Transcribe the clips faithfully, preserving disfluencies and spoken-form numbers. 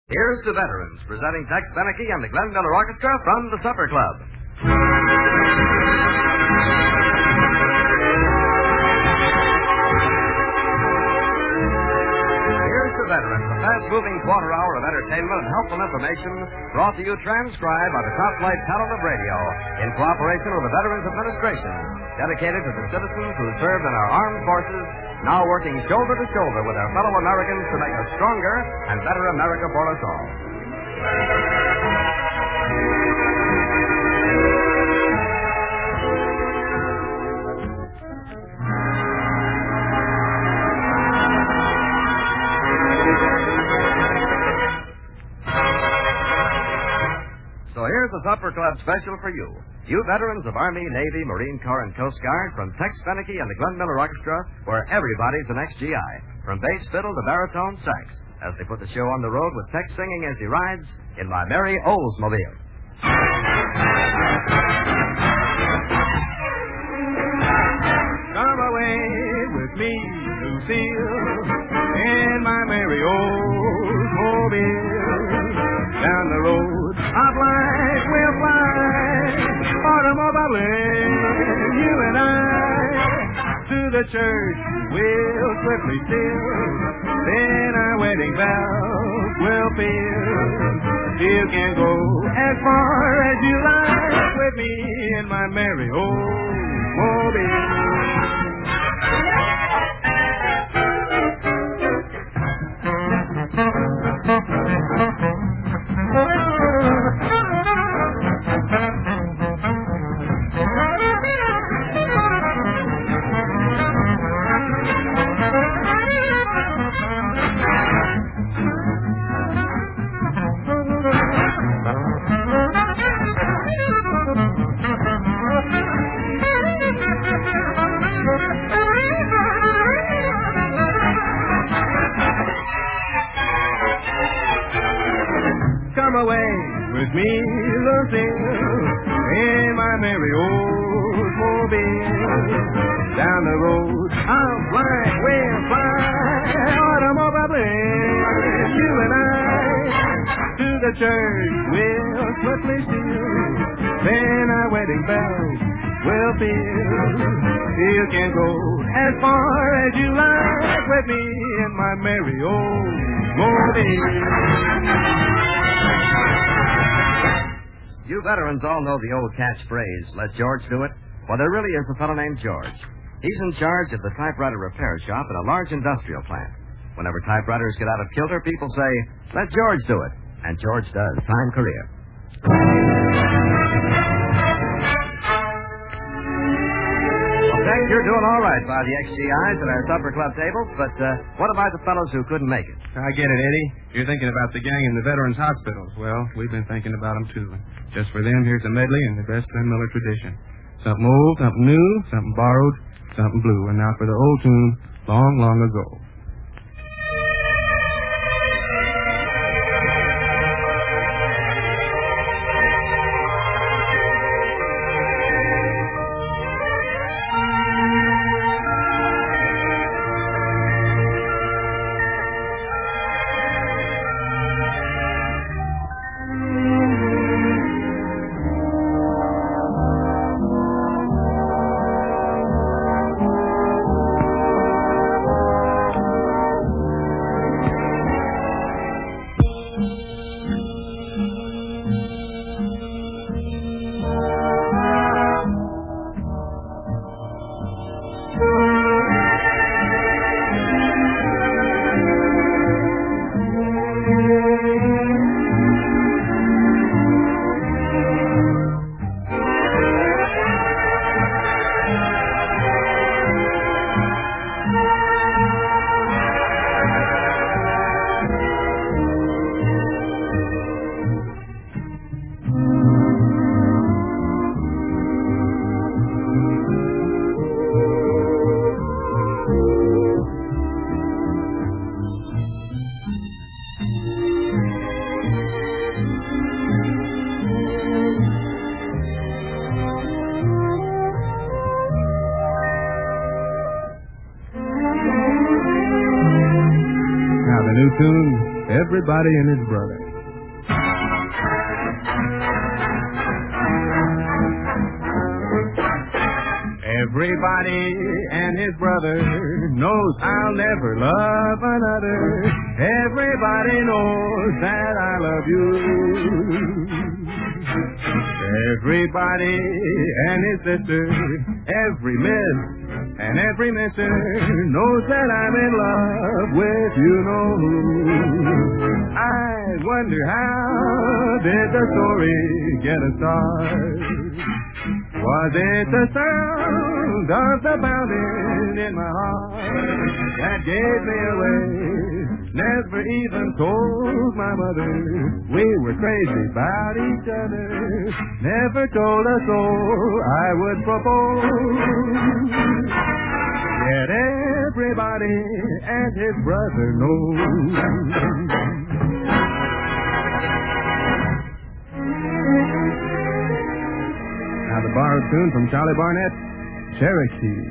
Here's the veterans presenting Tex Beneke and the Glenn Miller Orchestra from the Supper Club. Here's the veterans, a fast-moving quarter hour of entertainment and helpful information brought to you transcribed by the top-flight talent of radio in cooperation with the Veterans Administration, dedicated to the citizens who served in our armed forces, now working shoulder to shoulder with our fellow Americans to make a stronger and better America for us all. So here's the Supper Club special for you. You veterans of Army, Navy, Marine Corps, and Coast Guard, from Tex Beneke and the Glenn Miller Orchestra, where everybody's an ex G I, from bass fiddle to baritone sax, as they put the show on the road with Tex singing as he rides in my merry Oldsmobile. Come away with me, Lucille, in my merry Oldsmobile. Down the road of life we'll fly, automobile, you and I, to the church we'll swiftly steal, then our wedding bells will peal. You can go as far as you like with me in my merry Oldsmobile. Come away with me, Lucille, in my merry Oldsmobile. Down the road of life we'll fly, automobile, you and I, to the church we'll swiftly steal, then our wedding bells will peal. You can go as far as you like with me in my merry Oldsmobile. You veterans all know the old catchphrase, let George do it. Well, there really is a fellow named George. He's in charge of the typewriter repair shop at a large industrial plant. Whenever typewriters get out of kilter, people say, let George do it. And George does. Time career. You're doing all right by the ex G Is at our supper club table, but uh, what about the fellows who couldn't make it? I get it, Eddie. You're thinking about the gang in the veterans' hospitals. Well, we've been thinking about them, too. Just for them, here's a medley in the best Glenn Miller tradition. Something old, something new, something borrowed, something blue. And now for the old tune, Long, Long Ago. everybody and his brother. Everybody and his brother knows I'll never love another. Everybody knows that I love you. Everybody and his sister, every miss and every misser knows that I'm in love with you know who. I wonder how did the story get a start? Was it the sound of the pounding in my heart that gave me away? Never even told my mother we were crazy about each other. Never told a soul I would propose. Yet everybody and his brother knows. Now the borrowed tune from Charlie Barnett, Cherokee.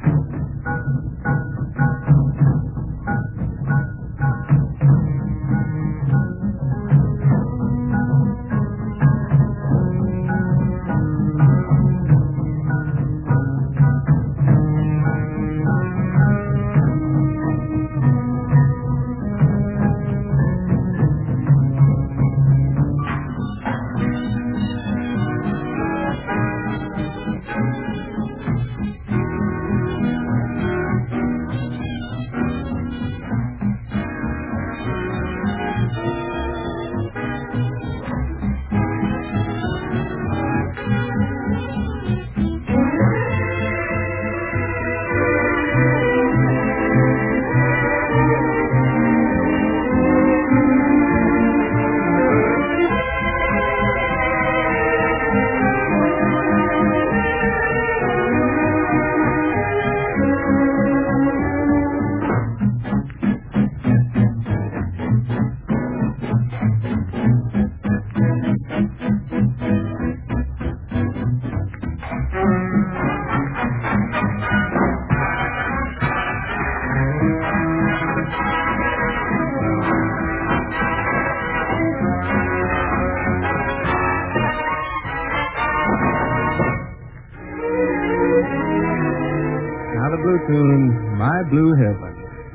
Tune, My Blue Heaven.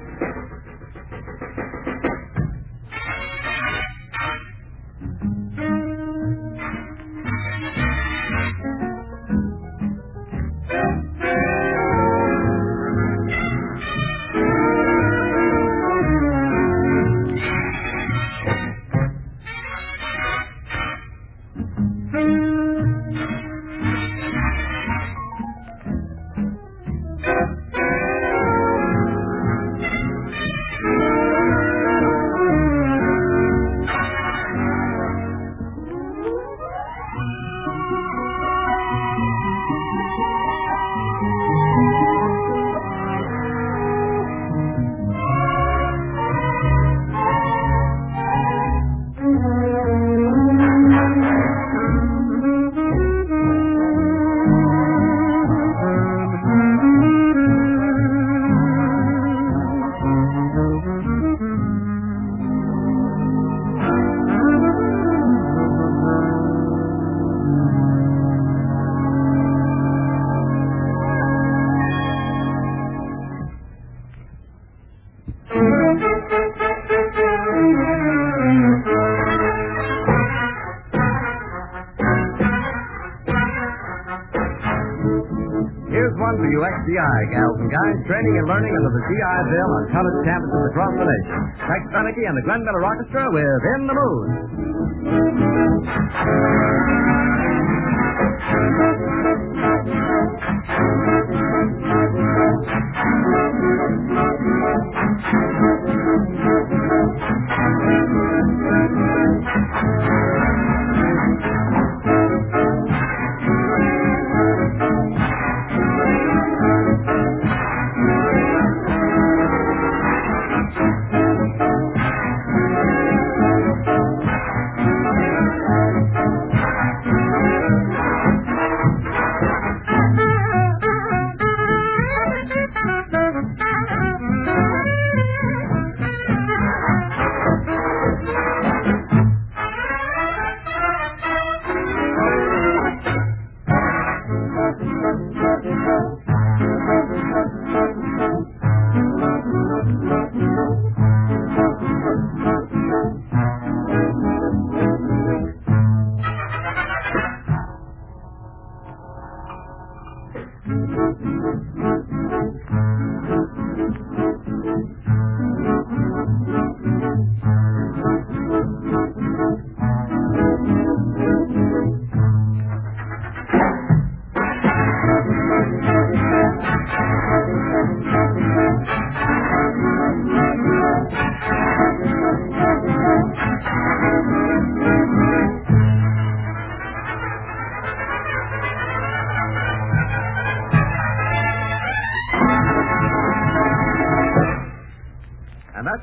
G I, gals and guys, training and learning under the G I Bill on college campuses across the nation. Tex Beneke and the Glenn Miller Orchestra with In the Mood.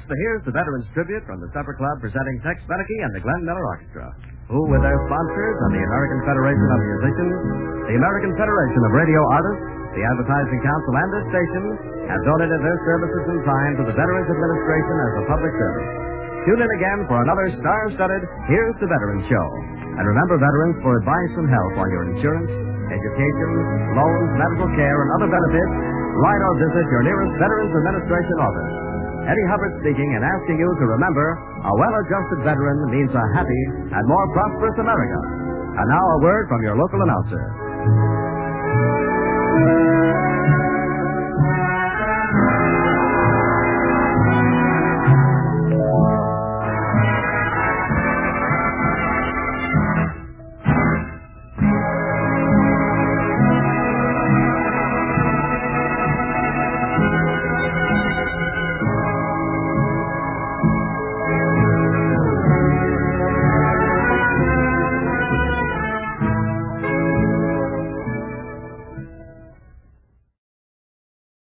Next, the Here's the Veterans Tribute from the Supper Club presenting Tex Beneke and the Glenn Miller Orchestra, who, with their sponsors and the American Federation of Musicians, the American Federation of Radio Artists, the Advertising Council, and this station, have donated their services and time to the Veterans Administration as a public service. Tune in again for another star-studded Here's the Veterans Show. And remember, veterans, for advice and help on your insurance, education, loans, medical care, and other benefits, write or visit your nearest Veterans Administration office. Eddie Hubbard speaking and asking you to remember, a well-adjusted veteran means a happy and more prosperous America. And now a word from your local announcer.